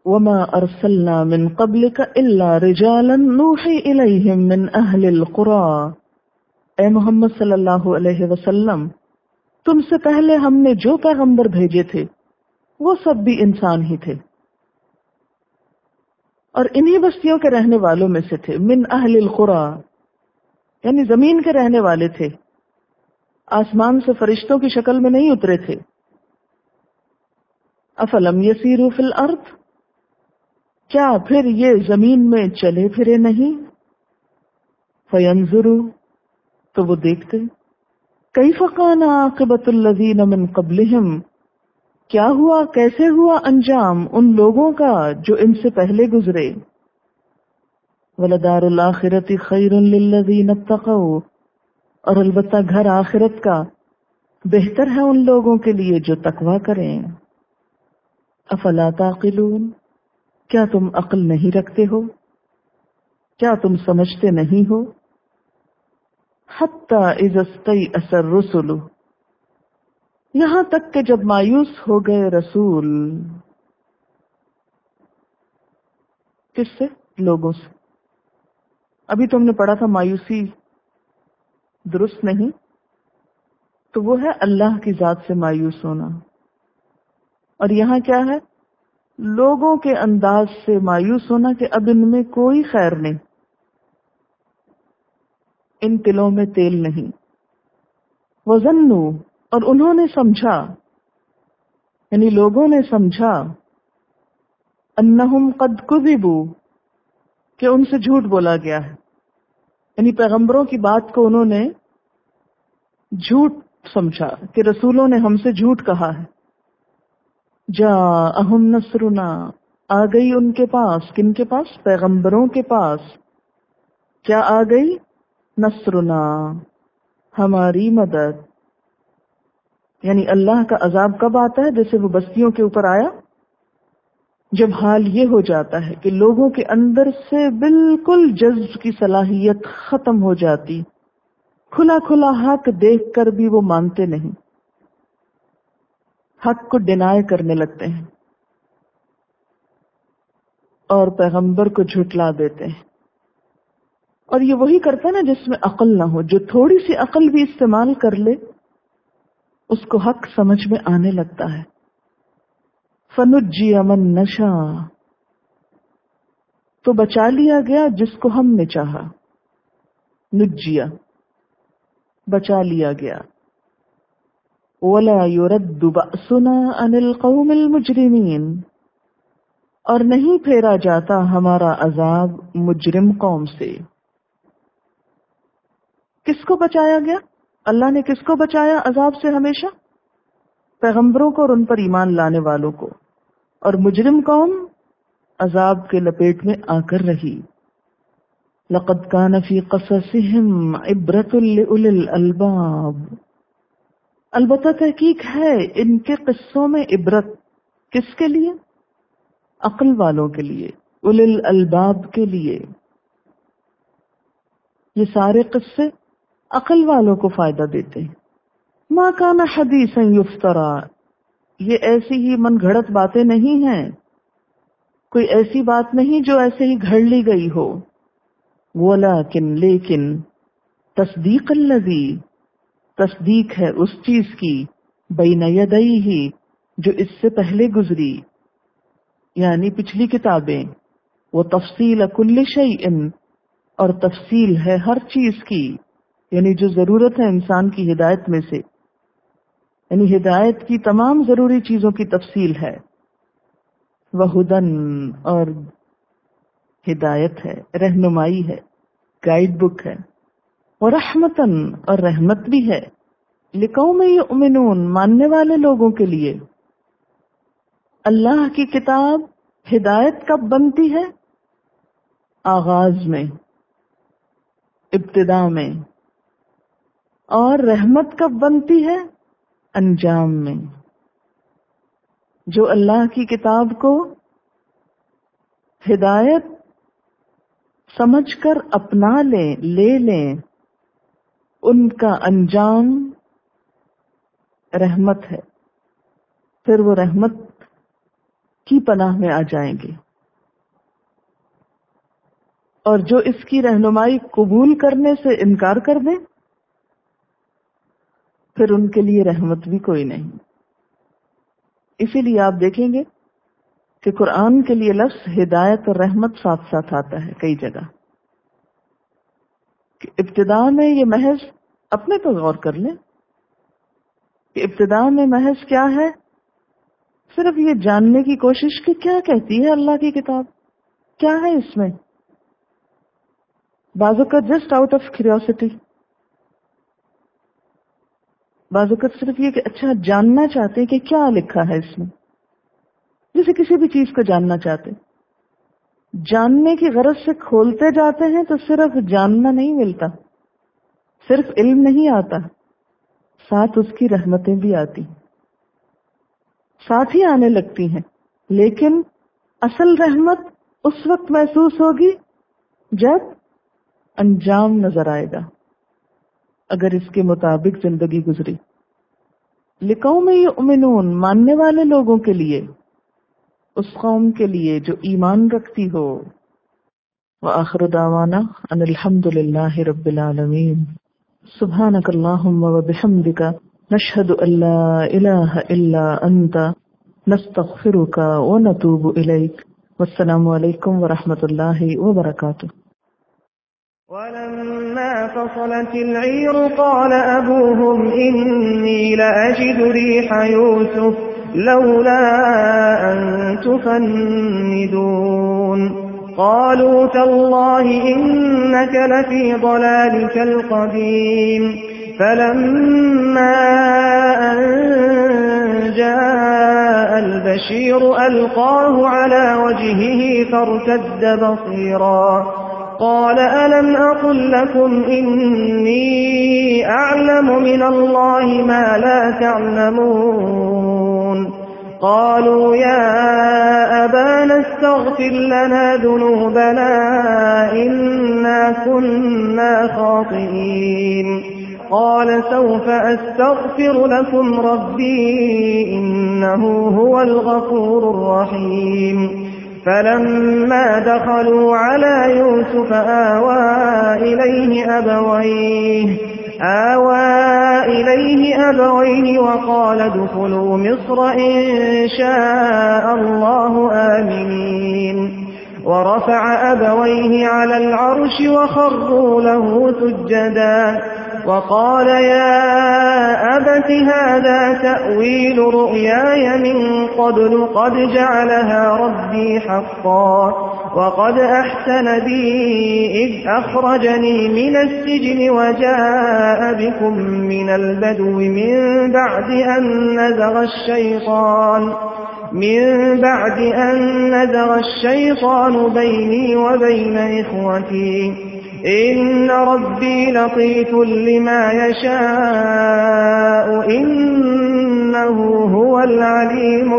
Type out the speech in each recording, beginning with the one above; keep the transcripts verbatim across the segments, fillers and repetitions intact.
وما ارسلنا من قبلك الا رجالا نوحی الیہم من اہل القرى، اے محمد صلی اللہ علیہ وسلم، تم سے پہلے ہم نے جو پیغمبر بھیجے تھے وہ سب بھی انسان ہی تھے، اور انہی بستیوں کے رہنے والوں میں سے تھے، من اہل القرى یعنی زمین کے رہنے والے تھے، آسمان سے فرشتوں کی شکل میں نہیں اترے تھے۔ افلم یسیروا فی الارض، کیا پھر یہ زمین میں چلے پھرے نہیں؟ فینظروا، تو وہ دیکھتے، کیف کان عاقبۃ الذین من قبلہم، کیا ہوا، کیسے ہوا انجام ان لوگوں کا جو ان سے پہلے گزرے۔ وَلَدَارُ الْآخِرَةِ خَيْرٌ لِلَّذِينَ اتَّقَوْا، اور البتہ گھر آخرت کا بہتر ہے ان لوگوں کے لیے جو تقوی کریں۔ افلا تعقلون، کیا تم عقل نہیں رکھتے ہو، کیا تم سمجھتے نہیں ہو؟ حتی اذا استیأس الرسل، یہاں تک کہ جب مایوس ہو گئے رسول، کس سے؟ لوگوں سے۔ ابھی تم نے پڑھا تھا مایوسی درست نہیں، تو وہ ہے اللہ کی ذات سے مایوس ہونا، اور یہاں کیا ہے؟ لوگوں کے انداز سے مایوس ہونا کہ اب ان میں کوئی خیر نہیں، ان تلوں میں تیل نہیں۔ وَظَنُّوا، اور انہوں نے سمجھا، یعنی لوگوں نے سمجھا، انہم قد کذبوا، کہ ان سے جھوٹ بولا گیا ہے، یعنی پیغمبروں کی بات کو انہوں نے جھوٹ سمجھا کہ رسولوں نے ہم سے جھوٹ کہا ہے۔ جاءہم نصرنا، آ گئی ان کے پاس، کن کے پاس؟ پیغمبروں کے پاس۔ کیا آ گئی؟ نصرنا، ہماری مدد۔ یعنی اللہ کا عذاب کب آتا ہے؟ جیسے وہ بستیوں کے اوپر آیا، جب حال یہ ہو جاتا ہے کہ لوگوں کے اندر سے بالکل جذب کی صلاحیت ختم ہو جاتی، کھلا کھلا حق دیکھ کر بھی وہ مانتے نہیں، حق کو ڈینائی کرنے لگتے ہیں اور پیغمبر کو جھٹلا دیتے ہیں۔ اور یہ وہی کرتا ہے نا جس میں عقل نہ ہو، جو تھوڑی سی عقل بھی استعمال کر لے اس کو حق سمجھ میں آنے لگتا ہے۔ فَنُجِّيَ مَن نَّشَاءُ، تو بچا لیا گیا جس کو ہم نے چاہا، نجیا، بچا لیا گیا۔ وَلَا يُرَدُّ بَأْسُنَا عَنِ الْقَوْمِ الْمُجْرِمِينَ، اور نہیں پھیرا جاتا ہمارا عذاب مجرم قوم سے۔ کس کو بچایا گیا؟ اللہ نے کس کو بچایا عذاب سے ہمیشہ؟ پیغمبروں کو اور ان پر ایمان لانے والوں کو، اور مجرم قوم عذاب کے لپیٹ میں آ کر رہی۔ لَقَدْ كَانَ فِي قَصَصِهِمْ عِبْرَةٌ لِأُولِي الْأَلْبَابِ، البتہ تحقیق ہے ان کے قصوں میں عبرت، کس کے لیے؟ عقل والوں کے لیے، اولی الالباب کے لیے۔ یہ سارے قصے عقل والوں کو فائدہ دیتے ہیں۔ ما کان حدیثا یفترا، یہ ایسی ہی من گھڑت باتیں نہیں ہیں، کوئی ایسی بات نہیں جو ایسے ہی گھڑ لی گئی ہو۔ ولیکن، لیکن، تصدیق الذی، تصدیق ہے اس چیز کی، بین یدیہ، جو اس سے پہلے گزری، یعنی پچھلی کتابیں، وہ تفصیل کل شیء، اور تفصیل ہے ہر چیز کی، یعنی جو ضرورت ہے انسان کی ہدایت میں سے، یعنی ہدایت کی تمام ضروری چیزوں کی تفصیل ہے۔ وہدن، اور ہدایت ہے، رہنمائی ہے، گائیڈ بک ہے۔ ورحمتن، اور رحمت بھی ہے، لقوم یؤمنون، ماننے والے لوگوں کے لیے۔ اللہ کی کتاب ہدایت کب بنتی ہے؟ آغاز میں، ابتدا میں، اور رحمت کب بنتی ہے؟ انجام میں۔ جو اللہ کی کتاب کو ہدایت سمجھ کر اپنا لیں، لے لیں، ان کا انجام رحمت ہے۔ پھر وہ رحمت की पनाह में आ जाएंगे, और जो इसकी रहनुमाई कबूल करने से इनकार कर दें फिर उनके लिए रहमत भी कोई नहीं। इसीलिए आप देखेंगे कि कुरान के लिए लफ्ज हिदायत और रहमत साथ साथ आता है कई जगह। कि इब्तिदा में ये महज अपने पर गौर कर लें कि इब्तिदा में महज क्या है, सिर्फ ये जानने की कोशिश कि क्या कहती है अल्लाह की किताब, क्या है इसमें। Bazooka just out of curiosity, bazooka सिर्फ ये कि अच्छा जानना चाहते हैं कि क्या लिखा है इसमें, जैसे किसी भी चीज को जानना चाहते, जानने की गरज से खोलते जाते हैं तो सिर्फ जानना नहीं मिलता, सिर्फ इल्म नहीं आता, साथ उसकी रहमतें भी आती, साथ ही आने लगती हैं। लेकिन असल रहमत उस वक्त महसूस होगी जब अंजाम नजर आएगा, अगर इसके मुताबिक जिंदगी गुजरी। लिकौम युमिनून, मानने वाले लोगों के लिए, उस कौम के लिए जो ईमान रखती हो। व आखिर दावाना अनिल हम्दुलिल्लाहि रब्बिल आलमीन। सुब्हानक अल्लाहुम्मा व बिहम्दिका नशहदु अल्ला इलाहा इल्ला अंता नस्तगफिरुका व नतूबु इलैक। वस्सलामु अलैकुम व रहमतुल्लाहि व बरकातुहू। ولما فصلت العير قال أبوهم إني لأجد ريح يوسف لولا أن تفندون قالوا تالله إنك لفي ضلالك القديم فلما أن جاء البشير ألقاه على وجهه فارتد بصيرا قال ألم أقل لكم إني أعلم من الله ما لا تعلمون قالوا يا أبانا استغفر لنا ذنوبنا إنا كنا خاطئين قال سوف أستغفر لكم ربي إنه هو الغفور الرحيم فلما دخلوا على يوسف آوى إليه أبويه آوى إليه أبويه وقال ادخلوا مصر إن شاء الله آمنين ورفع أبويه على العرش وخروا له سجدا وقال يا أبت هذا تأويل رؤياي من قبل قد جعلها ربي حقا وقد أحسن بي إذ أخرجني من السجن وجاء بكم من البدو من بعد أن نزغ الشيطان من بعد أن نزغ الشيطان بيني وبين إخوتي إن ربي لطيف لما يشاء إنه هو العليم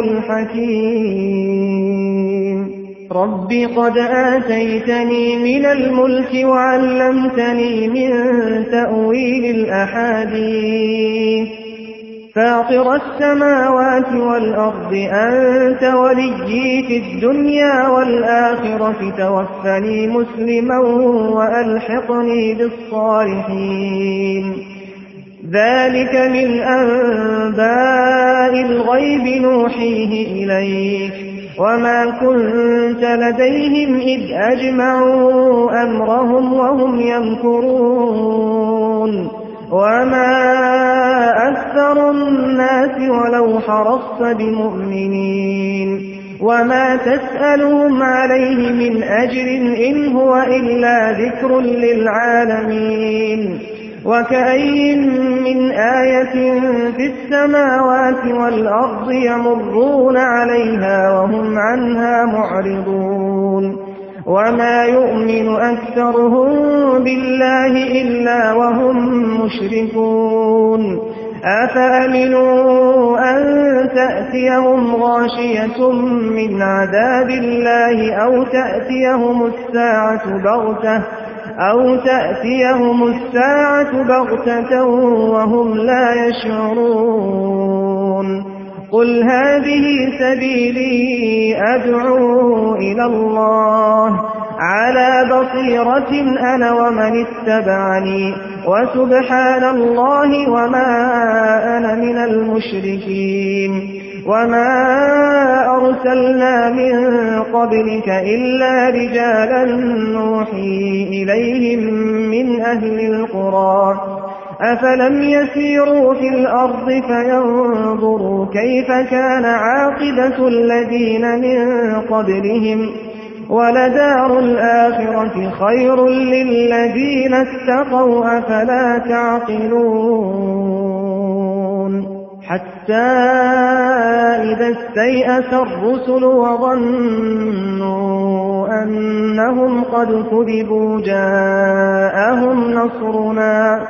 الحكيم رب قد آتيتني من الملك وعلمتني من تأويل الأحاديث فاطر السماوات والأرض أنت وليي في الدنيا والآخرة توفني مسلما وألحقني بالصالحين ذلك من أنباء الغيب نوحيه إليك وما كنت لديهم إذ أجمعوا أمرهم وهم يمكرون وما أكثر الناس ولو حرصت بمؤمنين وما تسألهم عليه من أجر إن هو إلا ذكر للعالمين وكأي من آية في السماوات والأرض يمرون عليها وهم عنها معرضون وما يؤمن أكثرهم بالله إلا وهم مشركون أفأمنوا أن تأتيهم غاشية من عذاب الله أو تأتيهم الساعة بغتة أو تأتيهم الساعة بغتة وهم لا يشعرون قل هذه سبيلي أدعو إلى الله على بصيرة أنا ومن اتبعني وسبحان الله وما أنا من المشركين وما أرسلنا من قبلك إلا رجالا نوحي إليهم من أهل القرى أفلم يسيروا في الأرض فينظروا كيف كان عاقبة الذين من قبلهم ولدار الآخرة خير للذين اتقوا أفلا تعقلون حتى إذا استيأس الرسل وظنوا أنهم قد كذبوا جاءهم نصرنا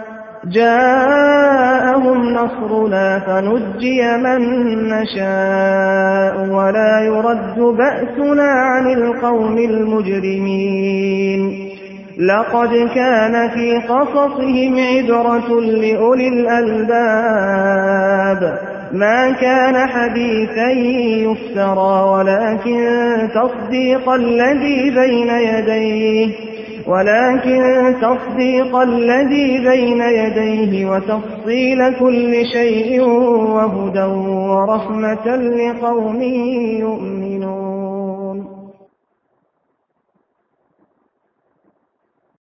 جاءهم نصرنا فنجي من نشاء ولا يرد بأسنا عن القوم المجرمين لقد كان في قصصهم عبرة لأولي الألباب ما كان حديثا يفترى ولكن تصديق الذي بين يديه ولكن تصديق الذي بين يديه وتفصيل كل شيء وهدى ورحمة لقوم يؤمنون